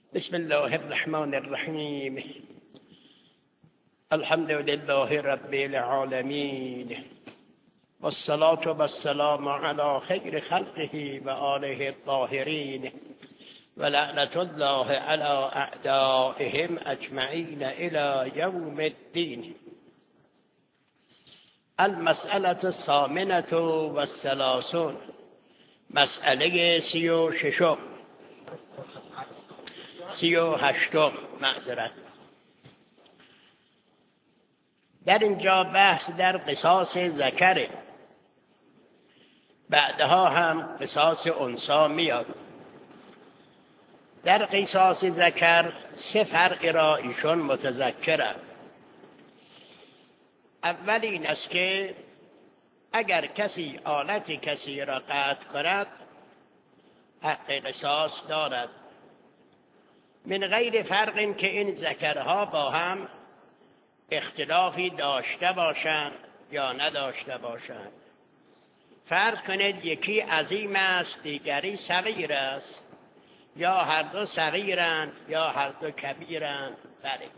بسم الله الرحمن الرحیم. الحمد لله رب العالمین والصلاة والسلام على خیر خلقه و آله الطاهرین و لعنة الله على اعدائهم اجمعین الى یوم الدین. المسألة الثامنة والثلاثون، مسئله 38 معذرت. در اینجا بحث در قصاص ذکره، بعدها هم قصاص انثی میاد. در قصاص ذکر 3 فرق را ایشون متذکرند. اول این است که اگر کسی آلت کسی را قطع کند حق قصاص دارد، من غیر فرق که این ذکرها با هم اختلافی داشته باشند یا نداشته باشند. فرض کنید یکی عظیم است دیگری صغیر است، یا هر دو صغیرند یا هر دو کبیرند. بله،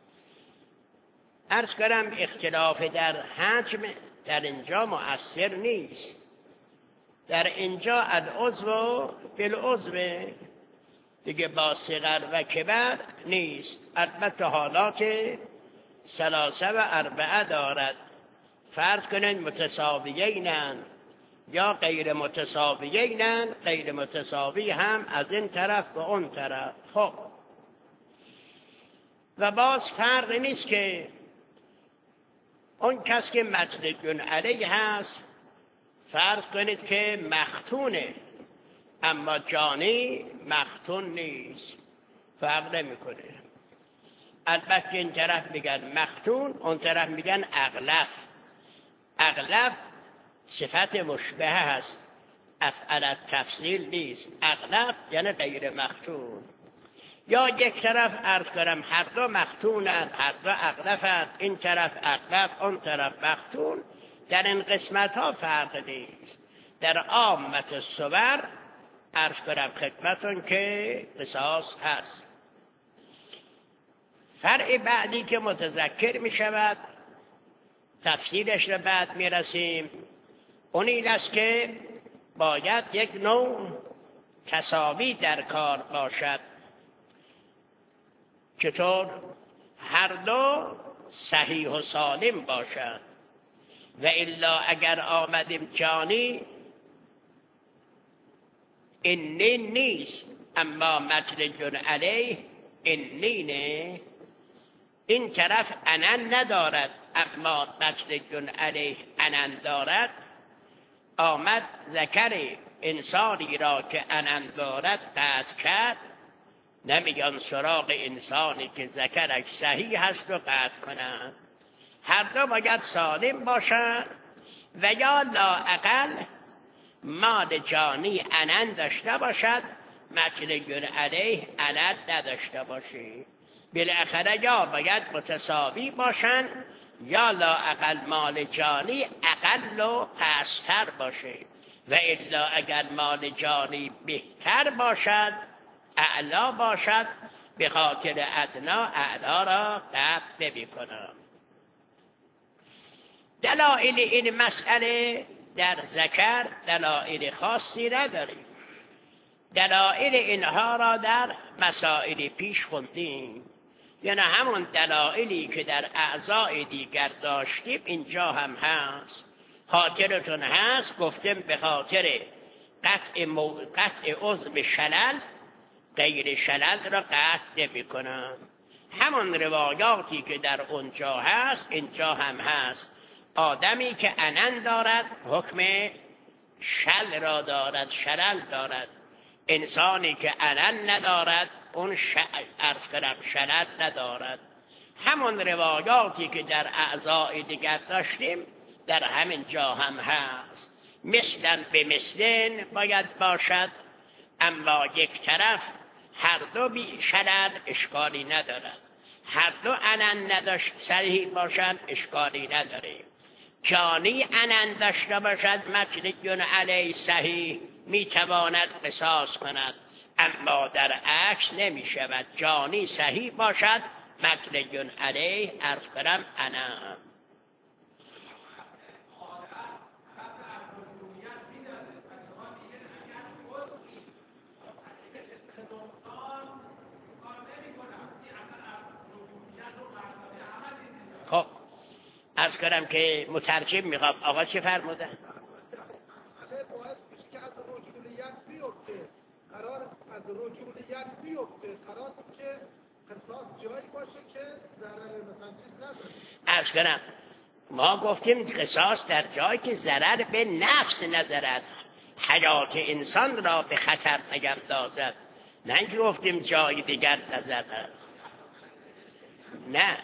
عرض کنم اختلاف در حجم در اینجا مؤثر نیست. در اینجا العضو بالعضو دیگه، با صغر و کبر نیست. البته حالات 3 و 4 دارد. فرض کنید متساویینند یا غیر متساویینند، غیر متساوی هم از این طرف و اون طرف. خب و باز فرق نیست که اون کس که مطلق علیه هست فرض کنید که مختونه اما جانی مختون نیست، فرق نمیکنه. البته این طرف میگن مختون، اون طرف میگن اغلف. اغلف صفت مشبهه هست، افعل تفضیل نیست. اغلف یعنی غیر مختون. یا یک طرف عرض کنم هر دو مختونند، هر دو اغلفند، این طرف اغلف اون طرف مختون. در این قسمت ها فرق نیست. در عامت الصور عرض کنم خدمتون که قصاص هست. فرع بعدی که متذکر می شود، تفصیلش رو بعد می رسیم، اون این است که باید یک نوع تساوی در کار باشد. چطور؟ هر دو صحیح و سالم باشد. و الا اگر آمدیم جانی اینین نیست اما مطلق علیه اینینه، این طرف انن ندارد اما مطلق علیه انن دارد، آمد ذکر انسانی را که انن دارد قطع کرد، نمیگن سراغ انسانی که ذکرش صحیح هست و قطع کنند. هر دو باید سالم باشند و یا لااقل مال جانی انن داشته باشد، مطلق علیه انن نداشته باشی. بالاخره یا باید متساوی باشند یا لااقل مال جانی اقل و پستر باشه. و الا اگر مال جانی بهتر باشد، اعلا باشد، به خاطر ادنا اعلا را قطع نمی‌کنم. دلایل این مسئله در ذکر دلایل خاصی نداریم. دلایل اینها را در مسائل پیش خوندیم، یعنی همون دلایلی که در اعضای دیگر داشتیم اینجا هم هست. خاطرتون هست گفتیم به خاطر قطع عضو شلل غیر شلل را قطع نمی کنم. همون روایاتی که در اونجا هست اینجا هم هست. آدمی که انن دارد حکم شل را دارد، شلل دارد. انسانی که انن ندارد اون شلل ندارد. همون روایاتی که در اعضای دیگر داشتیم در همین جا هم هست. مثلا به مثلن باید باشد، اما یک طرف هر دو بی شلل اشکالی ندارد، هر دو انن نداشت صحیح باشد اشکالی نداره. جانی انن داشته باشد مطلق علیه صحیح میتواند قصاص کند، اما در عکس نمی شود. جانی صحیح باشد مطلق علیه عرض کنم انا. خب عرض کنم که مترجم میخوام. آقا چه فرمودن؟ قرار از رجولیت بیفته، قرار که قصاص جایی باشه که ضرر مثلا چیز نداره. عرض کنم ما گفتیم قصاص در جایی که ضرر به نفس نظرد، حیات انسان را به خطر نگردازد. نه اینکه گفتیم جای دیگر نظر. نه،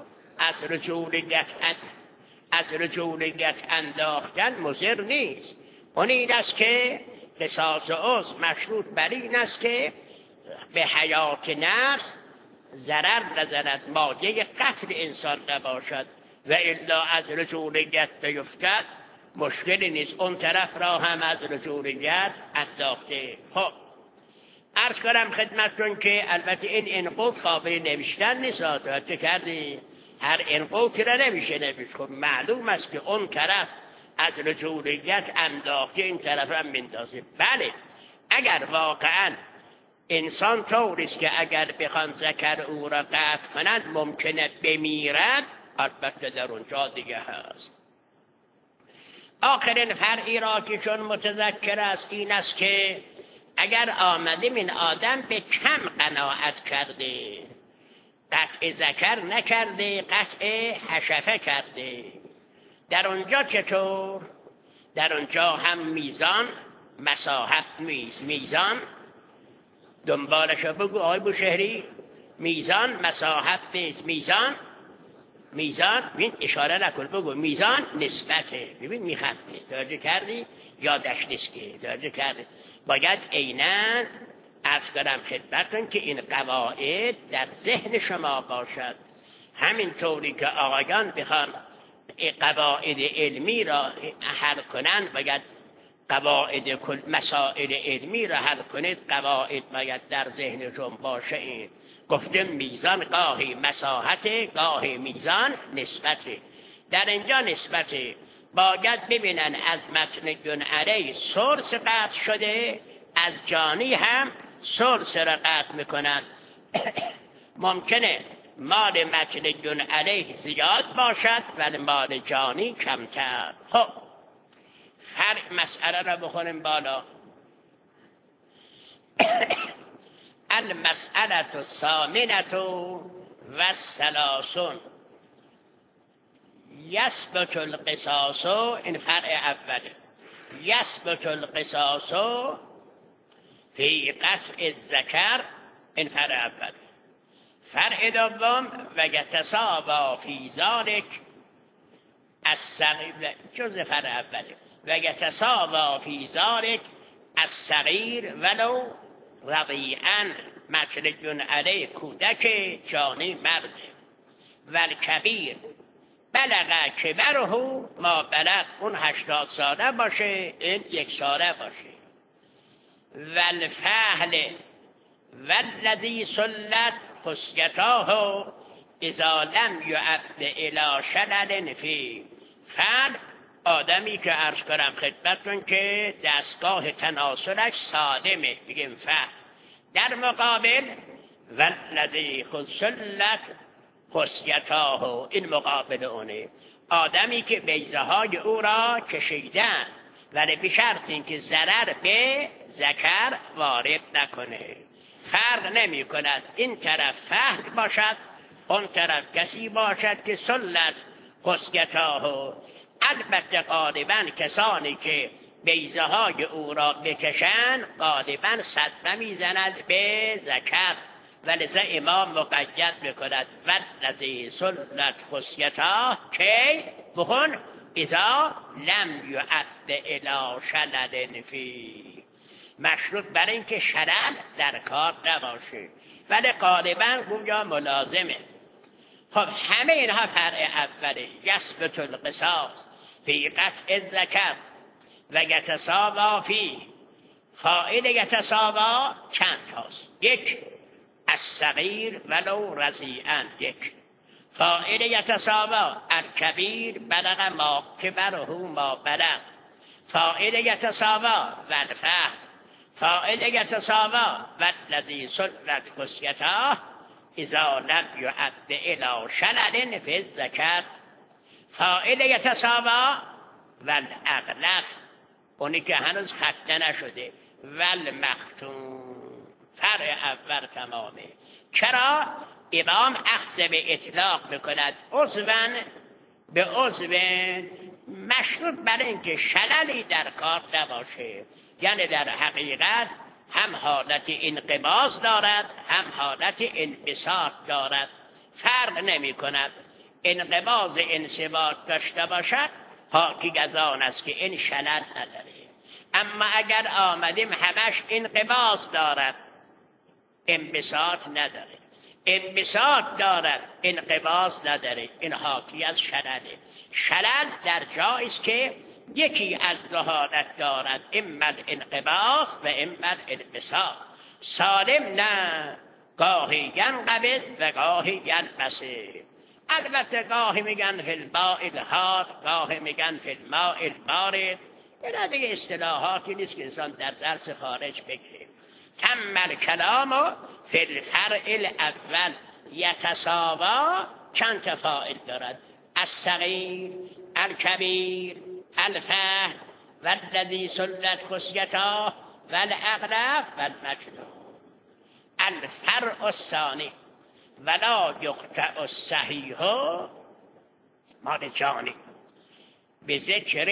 از رجولیت انداختن مضر نیست. اون این است که قصاص عضو مشروط بر این است که به حیات نفس ضرر نزند، مایه قتل انسان نباشد، و الا از رجولیت بیفتد مشکلی نیست. اون طرف را هم از رجولیت انداخته. خب عرض کنم خدمتتون که البته این انقوط قابل نوشتن نیست. توجه کردی؟ هر انقوطی را نمیشه نوشت. خب معلوم است که اون طرف از رجولیت انداخته، این طرف هم میندازه. بله، اگر واقعا انسان طوریست که اگر بخوان ذکر او را قطع کنند ممکنه بمیرد، البته در اونجا دیگه هست. آخرین فرعی را که چون متذکر است این است که اگر آمدیم این آدم به کم قناعت کرده، قطع ذکر نکرده، قطع حشفه کرده، در اونجا چطور؟ در اونجا هم میزان مساحت میزان دنبالشو بگو آقای بوشهری. میزان مساحت نیست. میزان ببین اشاره نکن، بگو میزان نسبته. ببین میخطه. توجه کردی؟ یادش نیست که توجه کردی. باید عیناً عرض کنم خدمتتون که این قواعد در ذهن شما باشد. همینطوری که آقایان بخوان قواعد علمی را حل کنند باید قواعد کل مسائل علمی را حل کنید. قواعد باید در ذهنتون باشه. این گفتم میزان گاهی مساحت، گاهی میزان نسبته. در اینجا نسبته. باید ببینن از متن جن علیه سرس قطع شده، از جانی هم سرس را قطع میکنن. ممکنه مال متن جن علیه زیاد باشد ولی مال جانی کمتر. خب فرق مسئله را بخونیم بالا. المسئله الثامنة والثلاثون یثبت القصاص. این فرع اوله. یثبت القصاص فی قطع الذکر. این فرع اوله. فرع دوم و یتساوی فی ذلک الصغیر. جز فرع اوله. و یتساوی فی ذلک الصغیر ولو رضیعا. مطلق علیه کودک جانی مرد. والکبیر بلغ کبره ما بلغ. اون 80 ساله باشه، این 1 ساله باشه. والفحل والذی سلت خصیتاه اذا لم یعد الی شلل فی. فحل آدمی که عرض کنم خدمتتون که دستگاه تناسلش سالمه، بگیم فحل. در مقابل والذی سلت خصیتاه، این مقابل اونه. آدمی که بیضه های او را کشیدن ولی به شرط اینکه ضرر به ذکر وارد نکنه. فرق نمی کند این طرف فحل باشد اون طرف کسی باشد که سلت خصیتاه. البته غالبا کسانی که بیضه های او را بکشن غالبا صدمه میزند به ذکر، ولذا امام مقید میکند والذی سلت خصیتاه کی بخون اذا لم یعد الی شلل فی. مشروط برای اینکه شلل در کار نباشه، ولی غالبا گویا ملازمه. خب همه اینها فرع اوله. یثبت القصاص فی قطع الذکر و یتساوی فی. فاعل یتساوا چند هاست؟ یک، الصغیر ولو رضیعا. یک، فاعل یتساوا الکبیر بلغ ما کبره ما بلغ. فاعل یتساوا والفهم. فاعل یتساوا والذی سلت خصیته اذا لم یعد الی شلل فی الذکر. فاعل یتساوا والاغلف، اونی که هنوز ختنه نشده، والمختوم، فرع اول تمامه. چرا؟ امام اخذ به اطلاق میکند عضوان به عضو مشروط برای اینکه شللی در کار نباشه، یعنی در حقیقت هم حالت انقباض دارد هم حالت انبساط دارد، فرق نمی کند. انقباض انصباط داشته باشد حاکی از آن است که این شلل نداره. اما اگر آمدیم همش انقباض دارد انبساط نداره، انبساط دارد انقباض نداره، این حاکی از شلله. شلل در جایی است که یکی از دو حالت دارد، اما انقباض و اما انبساط. سالم نه، گاهی ینقبض و گاهی ینبسط. البته گاهی میگن فی الماء الحار، گاهی میگن فی الماء البارد. اینا دیگه اصطلاحاتی نیست که انسان در درس خارج بگه. تم الکلام فی الفرع الاول. یتساوا چند تا فاعل دارد؟ الصغیر، الکبیر، الفهم، والذی سلت خصیته، والاغلف، والمجنون. الفرع الثانی ولا یقطع الصحیح مال جانی بذکر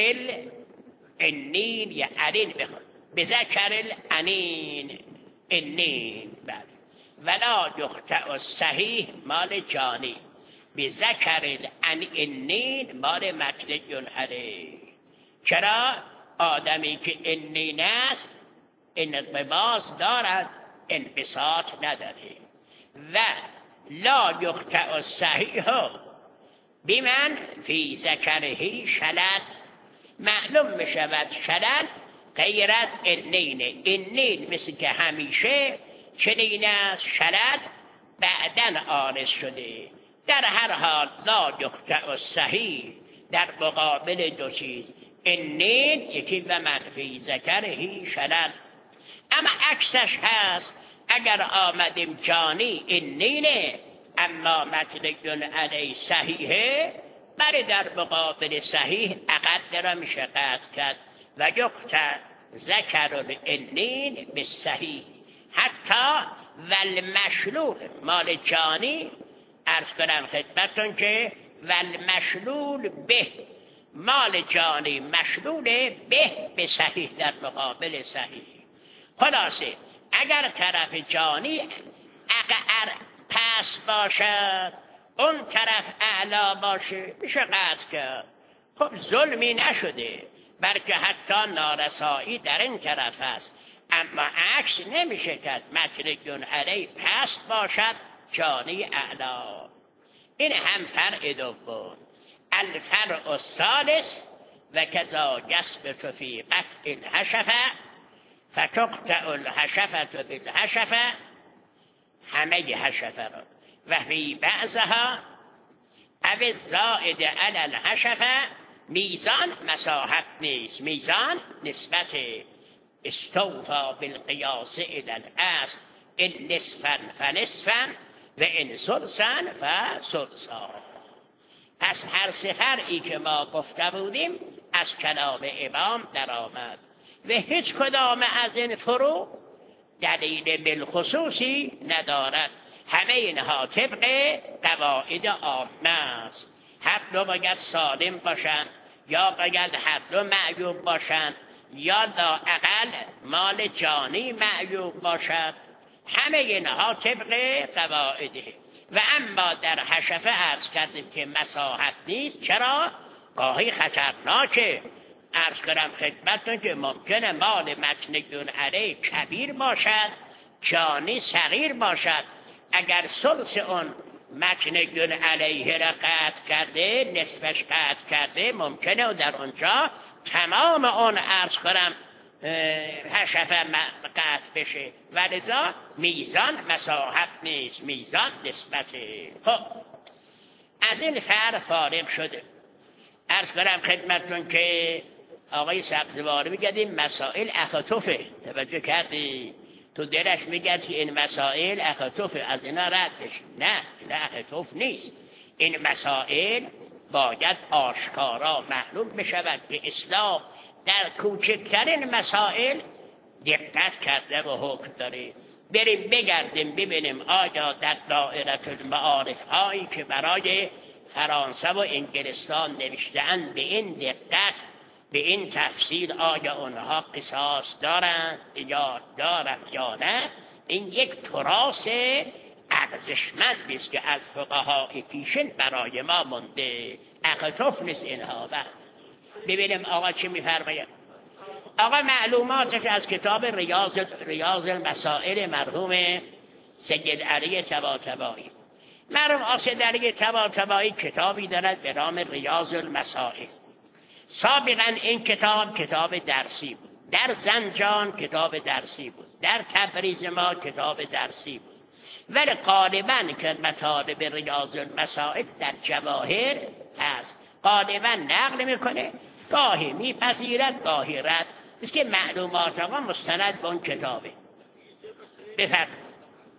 الانین یا انین بخون، بذکر الانین انین. بله. ولا یقطع الصحیح مال جانی، بذکر الانین مال مطلق علیه. چرا؟ آدمی که انین است انقباض دارد انبساط نداره. و لا یقطع الصحیح بمن فی ذکره شلل. معلوم میشود شلل غیر از انین. انین مثل که همیشه چنین است، شلل بعدن آرز شده. در هر حال لا یقطع الصحیح در مقابل دو چیز، انین یکی و من فی ذکره شلل. اما عکسش هست، اگر آمدیم جانی انینه اما مطلق علیه صحیحه، برای در مقابل صحیح اقل را میشه قطع کرد. و یقطع ذکر الانین به صحیح. حتی والمشلول مال جانی عرض کنم خدمتون که والمشلول به مال جانی مشلول به صحیح در مقابل صحیح. خلاصه اگر طرف جانی اگر پس باشد اون طرف اعلا باشه میشه قطع کرد. خب ظلمی نشده، بلکه حتی نارسایی در این طرف است. اما عکس نمیشه کرد، مطلق علیه پست باشد جانی اعلا. این هم فرع دوم. الفرع الثالث و کذا یثبت فی قطع الحشفه فتقطع الحشفه بالحشفه، همه حشفه را، و فی بعضها او الزائد علی الحشفه. میزان مساحت نیست، میزان نسبت استوفا بالقیاس الی الاصل، ان نصفا فنصفا و ان ثلثا فثلثا. پس هر سه فرعی که ما گفته بودیم از کلام امام در آمد و هیچ کدام از این فروع دلیل بالخصوصی ندارد. همه اینها طبق قواعد عامه است. هر دو باید سالم باشند، یا باید هر دو معیوب باشند، یا لااقل مال جانی معیوب باشد. همه اینها طبق قواعده. و اما در حشفه عرض کردیم که مساحت نیست. چرا؟ گاهی خطرناکه. عرض کردم خدمتتون که ممکنه مال مطلق علیه کبیر باشد، جانی صغیر باشد. اگر ثلث اون مطلق علیه را قطع کرده، نصفش قطع کرده، ممکنه در اونجا تمام اون عرض کنم حشفه قطع بشه و لذا میزان مساحت نیست، میزان نسبته. خب از این فرق فارغ شده. عرض کنم خدمتتون که آقای سبزواری میگه این مسائل اخطوفه. توجه کردی؟ تو دلش میگه که این مسائل اخطوفه، از اینا رد بشی. نه، این اخطوف نیست. این مسائل باید آشکارا معلوم بشود که اسلام در کوچکترین مسائل دقت کرده و حکم داره. بریم بگردیم ببینیم آیا در دائره المعارف هایی که برای فرانسه و انگلستان نوشته‌اند به این دقت، به این تفصیل، آیا اونها قصاص دارند یا نه. این یک تراث ارزشمندی است که از فقهای پیشین برای ما مونده. اخطوف نیست اینها. ببینیم آقا چی میفرماید. آقا معلوماتش از کتاب ریاض المسائل مرحوم سید علی طباطبایی. مرحوم سید علی طباطبایی کتابی دارد به نام ریاض المسائل. سابقا این کتاب درسی بود. در زنجان کتاب درسی بود. در تبریز ما کتاب درسی بود. ولی غالبا که مطالب ریاض المسائل در جواهر هست. غالبا نقل میکنه، گاهی میپذیرد گاهی رد. است که معلومات آقا مستند به اون کتابه. بفرمایید.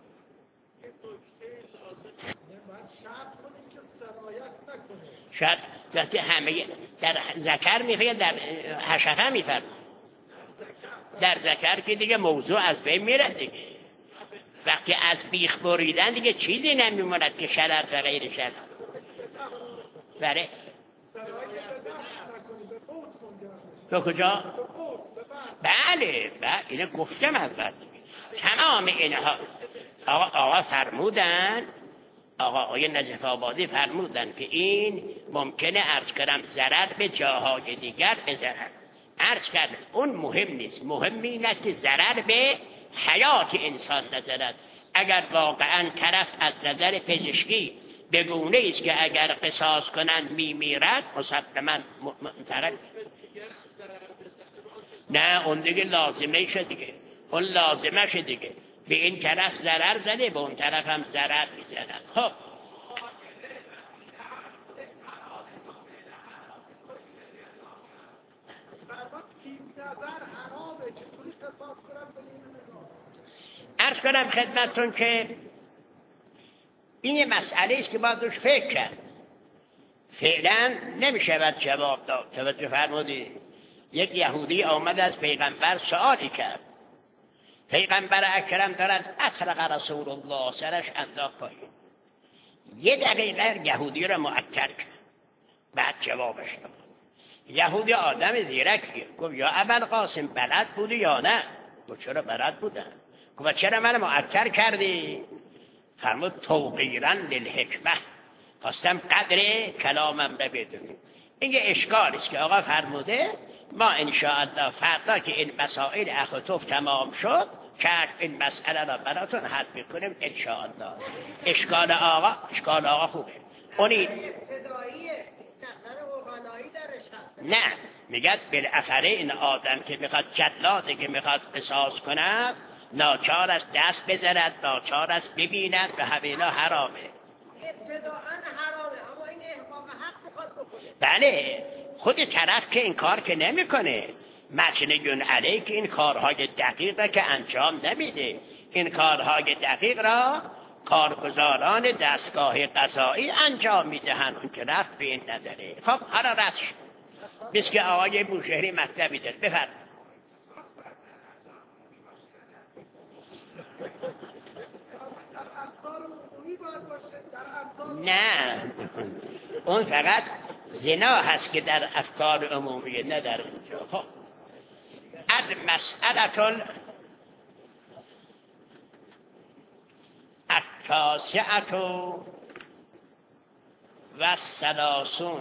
شاید وقتی همه در ذکر میفرد، در حشفه میفرد. در ذکر که دیگه موضوع از بین میره دیگه. وقتی از بیخ بریدن دیگه چیزی نمیموند که شرر و غیر شرر. بله. به کجا؟ بله اینه گفتم اول. تمام اینها آقا فرمودن، آقای نجف آبادی فرمودن که این ممکنه عرض کردم ضرر به جاهای دیگر بزنن. عرض کردم اون مهم نیست. مهم این است که ضرر به حیات انسان نزند. اگر واقعا طرف از نظر پزشکی به گونه است که اگر قصاص کنند میمیرد، مسلماً طرف نه، اون دیگه لازمه شه دیگه. اون لازمه شه دیگه. به این طرف ضرر زده، به اون طرف هم ضرر میزنن. خب عرض کنم خدمتتون که این یه مسئله است که باید روش فکر کرد. فعلا نمیشود جواب داد. توجه فرمودی؟ یک یهودی آمد از پیغمبر سوالی کرد. پیغمبر اکرم دارد اطرق رسول الله، سرش انداخت پایین. یه دقیقه یهودی را معطل کرد، بعد جوابش داد. یهودی آدم زیرکیه. گفت یا ابوالقاسم بلد بودی یا نه؟ گفت چرا بلد بودم. گفت چرا من معطل کردی؟ فرمود توقیرا للحکمه، خواستم قدر کلامم را بدونی. این یه اشکال است که آقا فرموده ما انشاءالله فردا که این مسائل اخطوف تمام شد که این مسئله را براتون حل میکنیم انشاءالله. اشکال آقا خوبه. اونی نه میگد بالاخره این آدم که میخواد جلاده که میخواد قصاص کنه ناچار است دست بزند، ناچار است ببیند و همینا حرامه. ابتداءً حرامه، اما این احقاق حق میخواد بکنه. بله، خود طرف که این کار که نمیکنه، مجنون علیه که این کارهای دقیق را که انجام نمیده. این کارهای دقیق را کارگزاران دستگاه قضایی انجام میدهن، اون که رفت به این نداره. خب حالا رفت بیست که آقای بوشهری مطلبی داره. بفرد. نه اون فقط زنا هست که در افکار عمومی، نه در اینجا. خب از مسئله التاسعة و الثلاثون،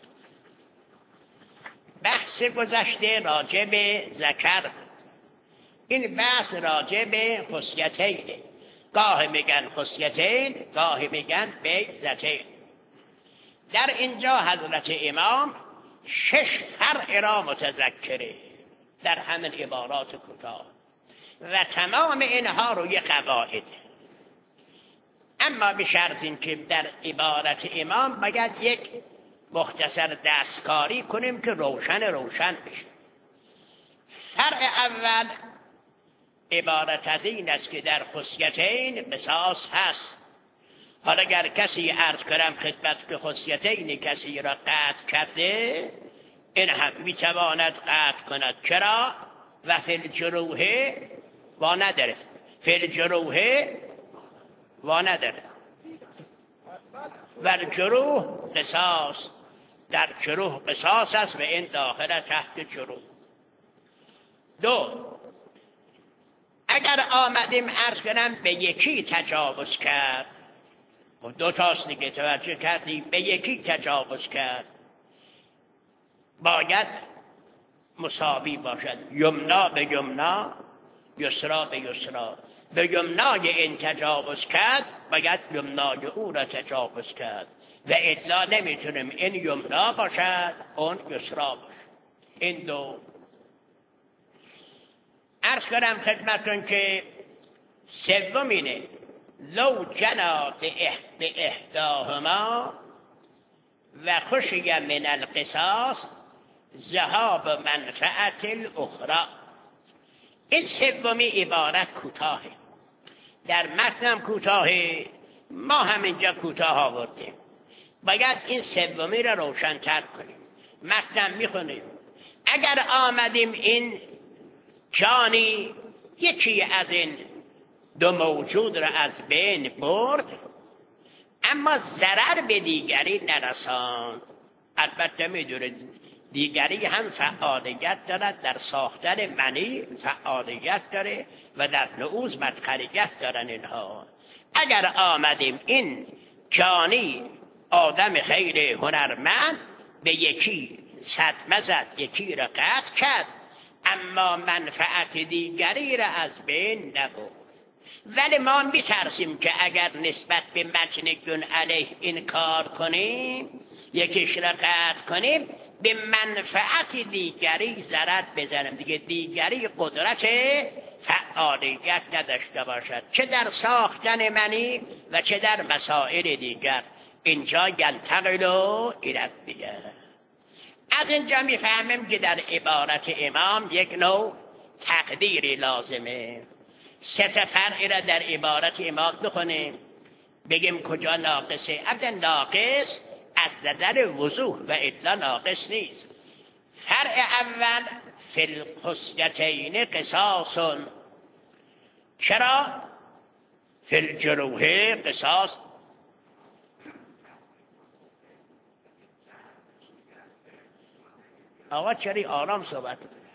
بحث گذشته راجع به ذکر. این بحث راجع به خصیتین، گاه میگن خصیتین، گاه میگن بیضتین. در اینجا حضرت امام 6 فرع را متذکره. در همین عبارات کوتاه و تمام اینها روی قواعد. اما به شرط این که در عبارت امام باید یک مختصر دستکاری کنیم که روشن بشه. فرع اول عبارت از این است که در خصیتین قصاص هست. حالا اگر کسی عرض کنم خدمت که خصیتین کسی را قطع کرده، این هم میتواند قطع کند. چرا؟ و فی الجروح وا نداره، فی الجروح وا نداره و الجروح قصاص، در جروح قصاص است و این داخل تحت جروح. دو، اگر آمدیم عرض کنم به یکی تجاوز کرد، دو تاست دیگه توجه کردیم، به یکی تجاوز کرد باید مساوی باشد، یمنا به یمنا، یسرا به یسرا. به یمنای این تجاوز کرد باید یمنای او را تجاوز کرد و الا نمیتونیم این یمنا باشد اون یسرا باشد. این دو. عرض کنم خدمتون که سومینه لو جنا به احداهما و خشی من القصاص ذهاب منفعت الاخرى. این سومی عبارت کوتاهه، در متنم کوتاهه، ما هم اینجا کوتاه آوردیم. باید این سومی را روشن‌تر کنیم. متنم میخونیم اگر آمدیم این جانی یکی از این دو موجود را از بین برد اما ضرر به دیگری نرساند. البته میدونید دیگری هم فعالیت دارد، در ساختن منی فعالیت داره و در نعوذ مدخلیت دارن اینها. اگر آمدیم این جانی آدم خیر هنرمند به یکی صدمه زد، یکی را قطع کرد اما منفعت دیگری را از بین نبرد. ولی ما میترسیم که اگر نسبت به مجنون علیه این کار کنیم، یکیش را قطع کنیم، به منفعت دیگری ضرر بزنیم، دیگه دیگری قدرت فعالیت نداشته باشد، چه در ساختن منی و چه در مسائل دیگر. اینجا ینتقل الى. از اینجا میفهمیم که در عبارت امام یک نوع تقدیری لازمه. سه فرعی را در عبارت امام بخونیم بگیم کجا ناقصه. ابدا ناقص از نظر وضوح و الا ناقص نیست. فرع اول فی الخصیتین قصاص. چرا؟ فی الجروح قصاص. آقا چری آرام صحبت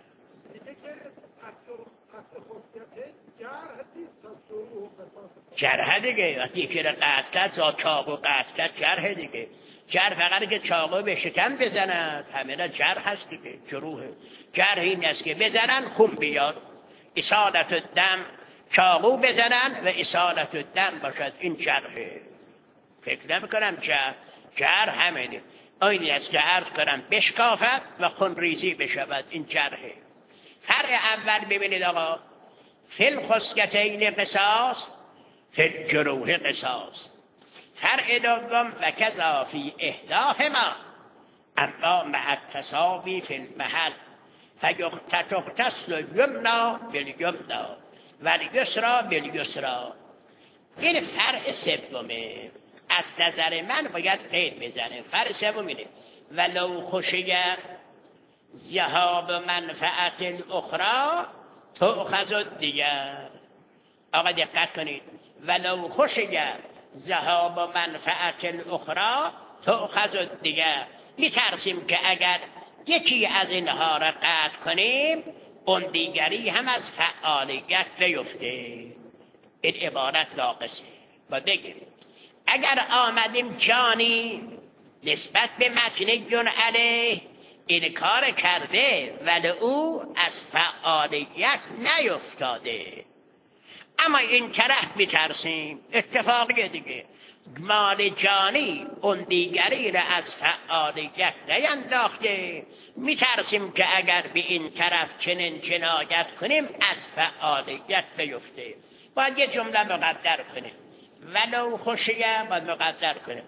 جرح دیگه. وقتی که را قطع کرد، چاقو قطع کرد، جرح دیگه. جرح فقط که چاقو به شکم بزند همه جرح هست دیگه. جروحه. جرح این است که بزنن خون بیاد، اصالت الدم، چاقو بزنن و اصالت الدم باشد، این جرحه. فکر نمی‌کنم جرح همینه. این است که عرض کنم بشکافد و خون ریزی بشود، این جرحه. فرع اول ببینید آقا، فی الخصیتین قصاص، فی الجروح قصاص. فرع دوم و کذا فی احداهما اما مع التساوی فی المحل فیختص الیمنا بالیمنا و الیسرا بالیسرا. این فرع سومه. از نظر من باید قید بزنیم. فرع سوم اینه ولو خشیه ذهاب منفعت الاخرى تؤخذ الدیه. آقا دقت کنید، ولو خشیه ذهاب منفعت الاخرى تؤخذ الدیه. میترسیم که اگر یکی از اینها را قطع کنیم اون دیگری هم از فعالیت بیفته. این عبارت ناقصه. با بگیم اگر آمدیم جانی نسبت به مجنون علیه این کار کرده ولی او از فعالیت نیفتاده، اما این طرف میترسیم اتفاقی دیگه مال جانی اون دیگری را از فعالیت نینداخته، میترسیم که اگر به این طرف چنین جنایت کنیم از فعالیت بیفته. باید یه جمله مقدر کنیم، ولو خشیه باید مقدر کنیم،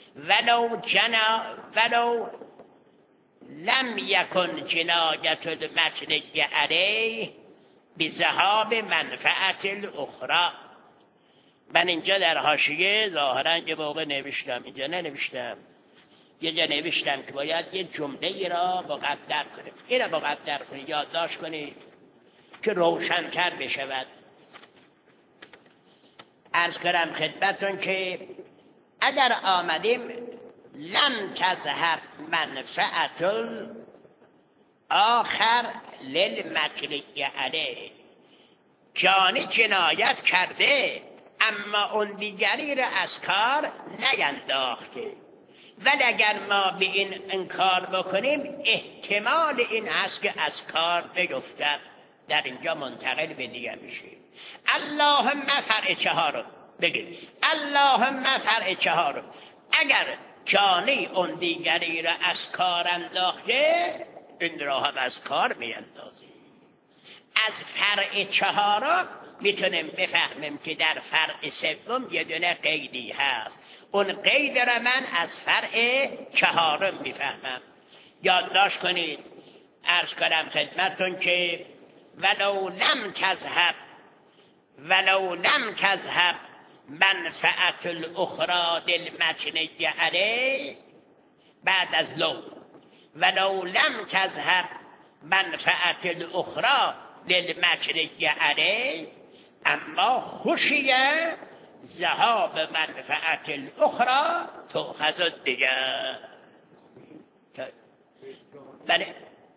ولو لم یکن جنایت المجنی علیه بذهاب منفعت الاخرى. من اینجا در حاشیه ظاهرا یه موقع نوشتم، اینجا ننوشتم، یه جا نوشتم که باید یه جمله را مقدر کنیم. این را مقدر کنید، یادداشت کنید که روشن‌تر بشود. عرض کردم خدمتتون که اگر آمدیم لم تذهب منفعت آخر للمجنی علیه، جانی جنایت کرده اما اون دیگری را از کار نینداخته، ولی اگر ما به این انکار بکنیم احتمال این هست که از کار بیفتد. در اینجا منتقل به دیگه میشه. اللهم فرع چهارم بگید، اللهم فرع چهارم، اگر جانی اون دیگری را از کار انداخته این را هم از کار میاندازیم. از فرع چهارم میتونیم بفهمیم که در فرع سوم یه دونه قیدی هست. اون قید را من از فرع چهارم میفهمم. یادداشت کنید. عرض کنم خدمتتون که ولو لم تذهب منفعت الاخرى للمجنی علیه، بعد از ولو لم تذهب منفعت الاخرى للمجنی علیه اما خشیه ذهاب منفعت الاخرى تؤخذ الدیه. بله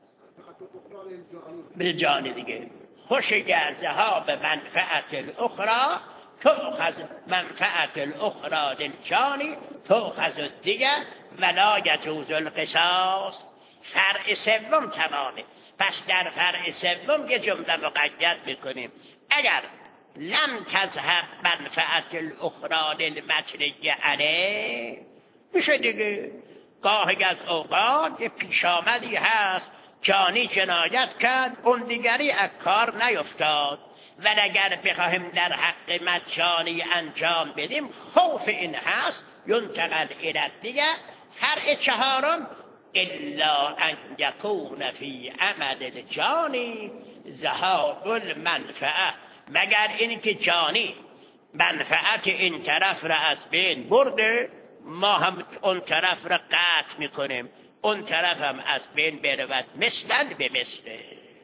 بالجان دیگه، خشیه ذهاب منفعت الاخرى تؤخذ منفعت الاخرى للجانی تؤخذ الدیه ولا یجوز القصاص. فرع سوم تمامه. پس در فرع سوم یه جمله مقید میکنیم، اگر لم تذهب منفعت الاخرى للمجنی علیه میشه دیگه. گاهی از اوقات یه پیش آمدی هست جانی جنایت کرد اون دیگری از کار نیفتاد، ولی اگر بخواهیم در حق مجانی انجام بدیم خوف این هست ینتقل الی الدیه. فرع چهارم الا ان یکون فی عمد الجانی ذهاب المنفعه، مگر اینکه جانی منفعت این طرف را از بین برده ما هم اون طرف را قطع میکنیم، اون طرف هم از بین برود مثلا به مثل.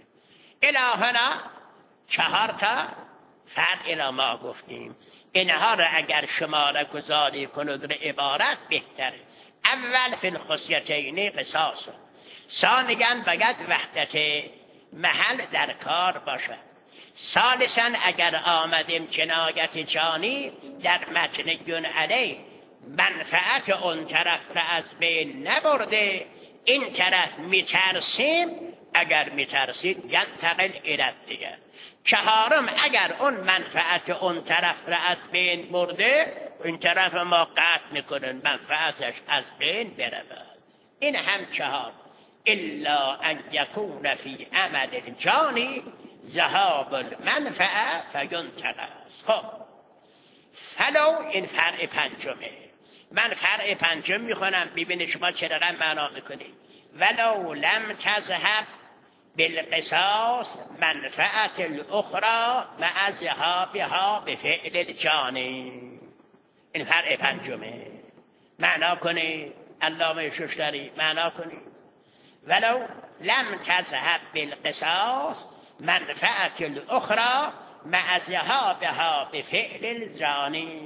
الهنا 4 تا فرع را ما گفتیم. اینها را اگر شما را گذاری کنید عبارت بهتره. اول فی الخصیتین قصاص، ثانیاً باید وحدت محل در کار باشد، ثالثاً اگر آمدیم جنایت جانی در مجنی علیه منفعت اون طرف را از بین نبرده، این طرف میترسیم، اگر میترسید ینتقل الی الدیه. چهارم اگر اون منفعت اون طرف را از بین برده این طرف ما قطع میکنن منفعتش از بین برود. این هم 4. الا ان یکون فی عمد الجانی ذهاب المنفعه فینتقل. خب فلو، این فرع پنجمه. من فرع پنجم میخونم ببینید شما چرا معنا میکنید. ولو لم تذهب بالقصاص منفعت الاخرى مع ذهابها بفعل الجانی. این فرع پنجمه. معنا کنید علامه ششتری، معنا کنید ولو لم تذهب بالقصاص منفعت الاخرى مع ذهابها بفعل الجانی.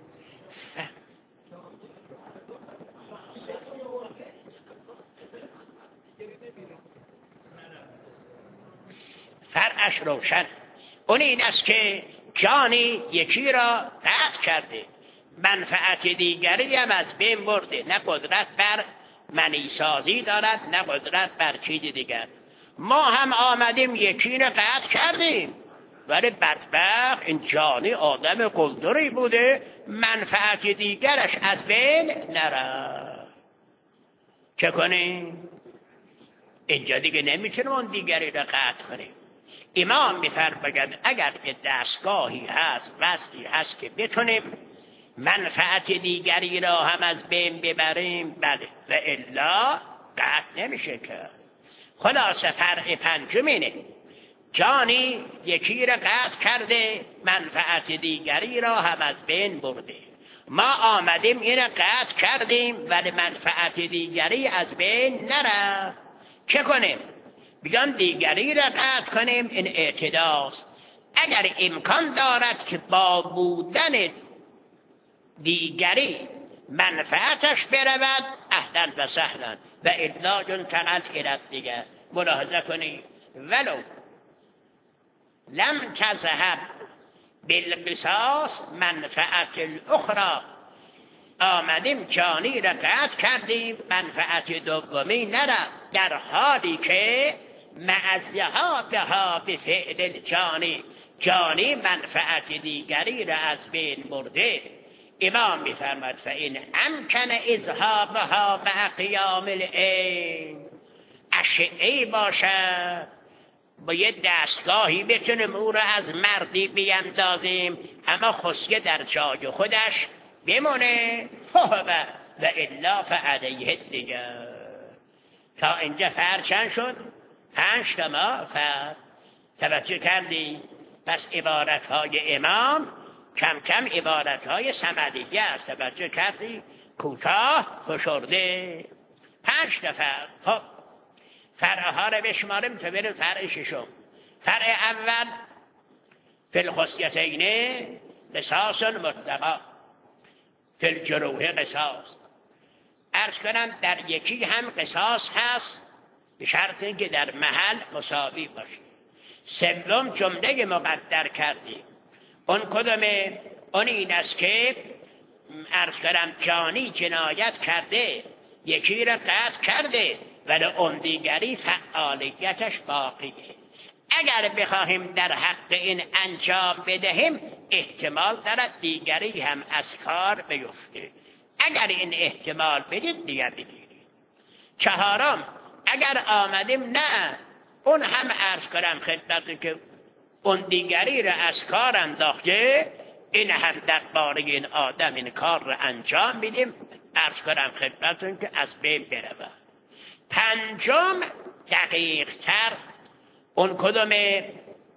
فرعش روشن. اون این است که جانی یکی را قطع کرده، منفعت دیگری هم از بین برده، نه قدرت بر منی سازی دارد نه قدرت بر چیز دیگر. ما هم آمدیم یکی را قطع کردیم، ولی بدبخت این جانی آدم قلدری بوده، منفعت دیگرش از بین نرفت. چه کنیم؟ اینجا دیگه نمیتونیم اون دیگری را قطع کنیم. امام میفرماید اگر که دستگاهی هست، وضعی هست که بتونیم منفعت دیگری را هم از بین ببریم، بله، و الا قطع نمیشه کرد. خلاصه فرع پنجم اینه، جانی یکی را قطع کرده، منفعت دیگری را هم از بین برده. ما آمدیم این را قطع کردیم ولی منفعت دیگری از بین نرفت. چه کنیم؟ بگم دیگری را قطع کنیم، این اعتداست. اگر امکان دارد که با بودن دیگری منفعتش برود، اهلا و سهلا، و الا ينتقل الى دیگر. ملاحظه کنید ولو لم تذهب بالقصاص منفعت الاخرى، آمدیم جانی را قطع کردیم، منفعت دومی نرفت، در حالی که معذهاتها به فعل الجانی، جانی منفعت دیگری را از بین برده. امام میفرماد فإن امکن اذهابها مع قیام العین، اشعه‌ای باشد با یه دستگاهی بتونیم او را از مردی بیندازیم اما خسکه در جای خودش بمونه، فهو و الا فعلیه دیگر. تا اینجا فرق چند شد؟ 5 تا ما فرق. توجه کردی؟ پس عبارتهای امام کم کم عبارتهای صمدیه است. توجه کردی؟ کوتاه فشرده. 5 تا فرق. خب فرعها رو بشماریم تا بریم فرع ششم. فرع اول فی الخصیتین قصاص مطلقا، فی الجروح قصاص. عرض کنم در یکی هم قصاص هست به شرط اینکه در محل مساوی باشه. سوم جمله مقدر کردیم. اون کدومه؟ اون این است که عرض کنم جانی جنایت کرده، یکی را قطع کرده ولی اون دیگری فعالیتش باقیه. اگر بخواهیم در حق این انجام بدهیم احتمال دارد دیگری هم از کار بیفته. اگر این احتمال بدید دیگر بگیرید. 4م اگر آمدیم نه اون هم عرض کنم خدمت که اون دیگری را از کار انداخته، این هم در باره این آدم این کار را انجام میدیم، عرض کنم خدمتون که از بین برود. 5م دقیق تر، اون کدومه؟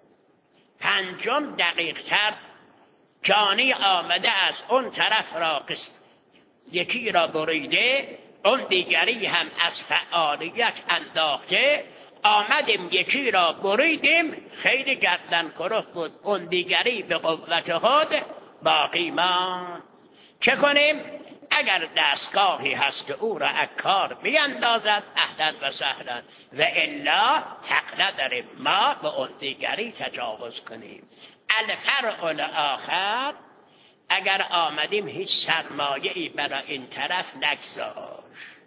5م دقیق تر، جانی آمده از اون طرف را یکی را بریده، اون دیگری هم از فعالیت انداخته، آمدیم یکی را بریدیم، خیلی گردن کره بود، اون دیگری به قوت خود باقی ماند. چه کنیم؟ اگر دستگاهی هست که او را از کار بیندازد اهلا و سهلا، و الا حق نداریم ما به اون دیگری تجاوز کنیم. الفرع الاخر اگر آمدیم هیچ سرمایه‌ای برای این طرف نگذاشت،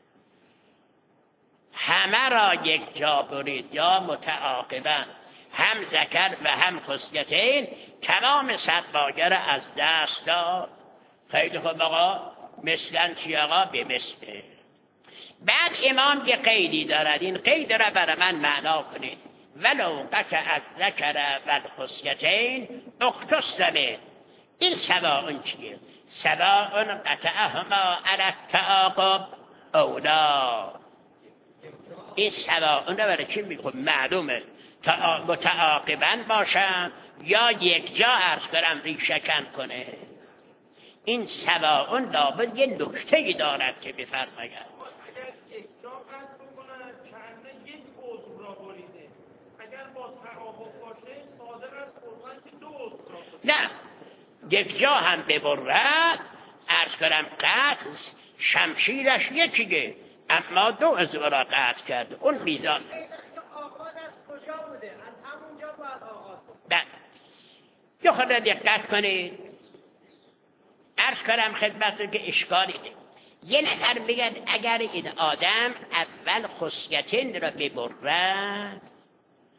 همه را یک جا برید یا متعاقبا، هم ذکر و هم خصیتین، تمام سرمایه را از دست داد. خیلی خوب آقا، مثلا چی آقا؟ به مثله. بعد امام یه قیدی دارد، این قید را برای من معنا کنید. ولو قطع الذکر و الخصیتین اختص به. این سواء چیه؟ سواء قطعهما علی التعاقب اولا. این سواء را برای چی میگم؟ معلومه متعاقبا باشن یا یک جا عرض کنم ریشکن کنه. این سواء لابد یه نکته‌ای دارد که بفرماید. اگر یک جا قطع بکنه چند یک عضو را بریده، اگر با تعاقب باشه صادق از قرآن که 2 عضو را بریده. نه، یک جا هم ببرد عرض کنم قطع شمشیرش یکیه اما 2 عضو را قطع کرد. اون میزان آغاز از کجا بوده؟ از همونجا باید آغاز بود. بله. یه خورده دقت کنید. عرض کنم خدمتتون که اشکالی ده. یه نفر بگد اگر این آدم اول خصیتین را ببرد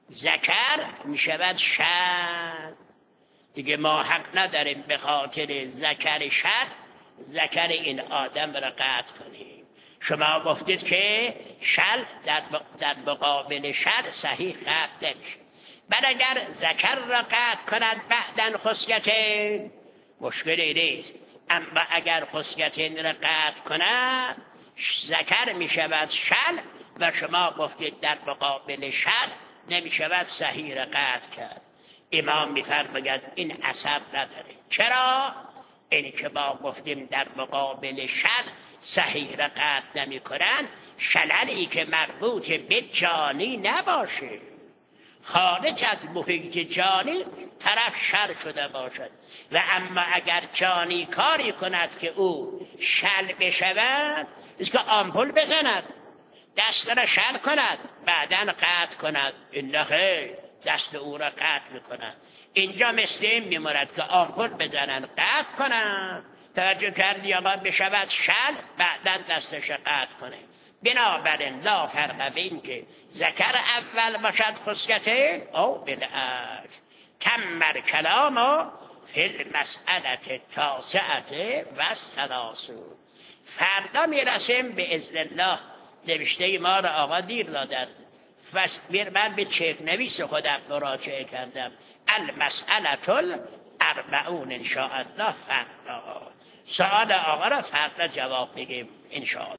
ذکر می شود شل. دیگه ما حق نداریم به خاطر ذکر شل ذکر این آدم را قطع کنیم. شما گفتید که شل در مقابل شل صحیح قطع نمیشه. بل اگر ذکر را قطع کند بعدن خصیتین مشکلی نیست، اما اگر خصیتین را قطع کند ذکر می شود شل و شما گفتید در مقابل شل نمی شود صحیح را قطع کرد. امام می فرماید این اثر نداره. چرا؟ اینی که ما گفتیم در مقابل شل صحیح را قطع نمی کنند شللی که مربوط به جانی نباشه، خارج از محیط جانی طرف شل شده باشد. و اما اگر جانی کاری کند که او شل بشود، است که آمپول بزند دست را شل کند بعداً قطع کند، این خیر دست او را قطع میکند. اینجا مثل این میمارد که آمپول بزنن قطع کنن، توجه کردی آقا بشود شل بعداً دستش قطع کنه. بنابراین لا فرق بین که ذکر اول باشد خصیته او بالعکس. کمر کلام فی المسئله تاسعه و ثلاثون. فردا میرسیم به اذن الله. نوشته ما را آقا دیر دادن، من به چک نویس خودم مراجعه کردم. المسئله الاربعون ان شاء الله. فردا سوال آقا را فردا جواب بگیم ان شاء الله.